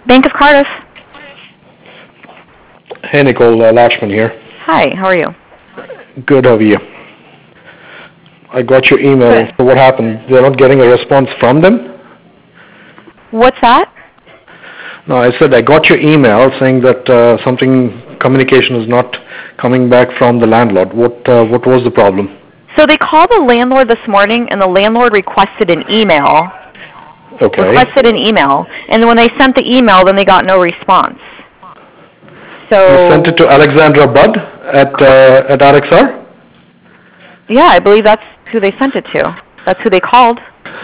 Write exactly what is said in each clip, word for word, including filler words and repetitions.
Bank of Cardiff. Hey, Nicole, uh, Lachman here. Hi, how are you? Good, how are you? I got your email. Good. So what happened? They're not getting a response from them? What's that? No, I said I got your email saying that uh, something, communication is not coming back from the landlord. What uh, what was the problem? So they called the landlord this morning, and the landlord requested an email. Okay. Requested an email, and when they sent the email, then they got no response. So You sent it to Alexandra Budd at uh, at R X R? yeah, I believe that's who they sent it to. That's who they called.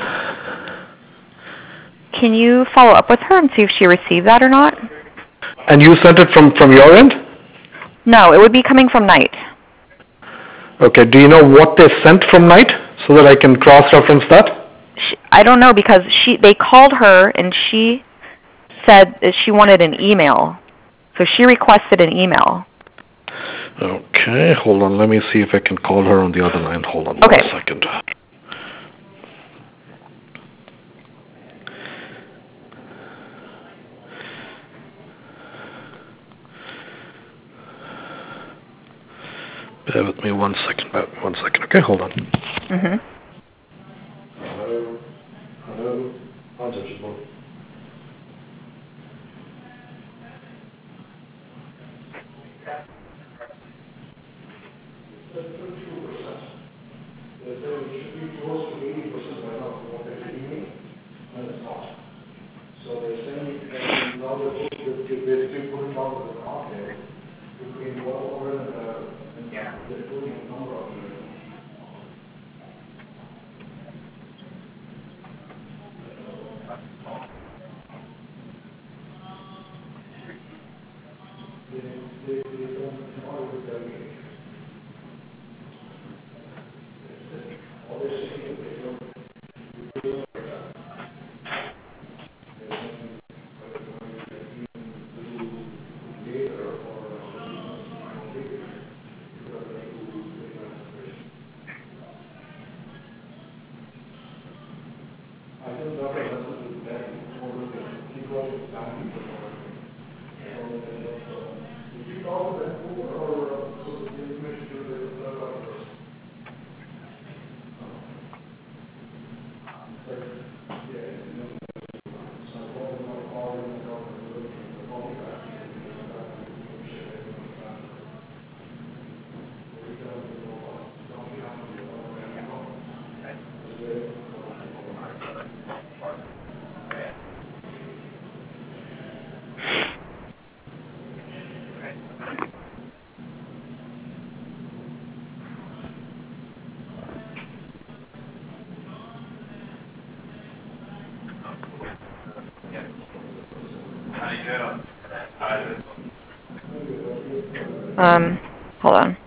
Can you follow up with her and see if she received that or not? And you sent it from, from your end? No, it would be coming from Knight. Okay, do you know what they sent from Knight so that I can cross-reference that? She, I don't know because she they called her and she said that she wanted an email. So she requested an email. Okay, hold on. Let me see if I can call her on the other line. Hold on Okay. one second. Bear with me one second. Bear with me one second. Okay, hold on. Mhm. Hello. Hello. Untouchable. Um, hold on.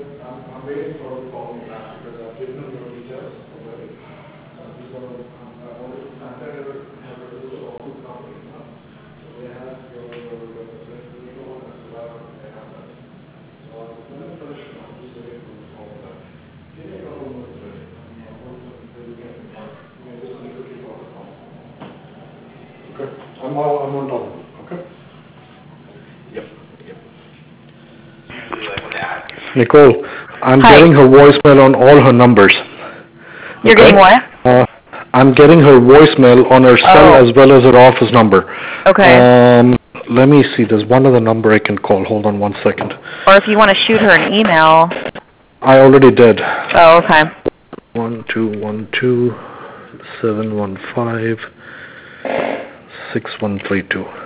Okay. I'm all, I'm on top of it, okay? Yep, yep. Usually, like when they ask you. Nicole, I'm Hi. getting her voicemail on all her numbers. You're Okay? getting what? Uh, I'm getting her voicemail on her cell Oh. as well as her office number. Okay. Um, let me see, there's one other number I can call. Hold on one second. Or if you want to shoot her an email. I already did. Oh, okay. One two one two seven one five six one three two.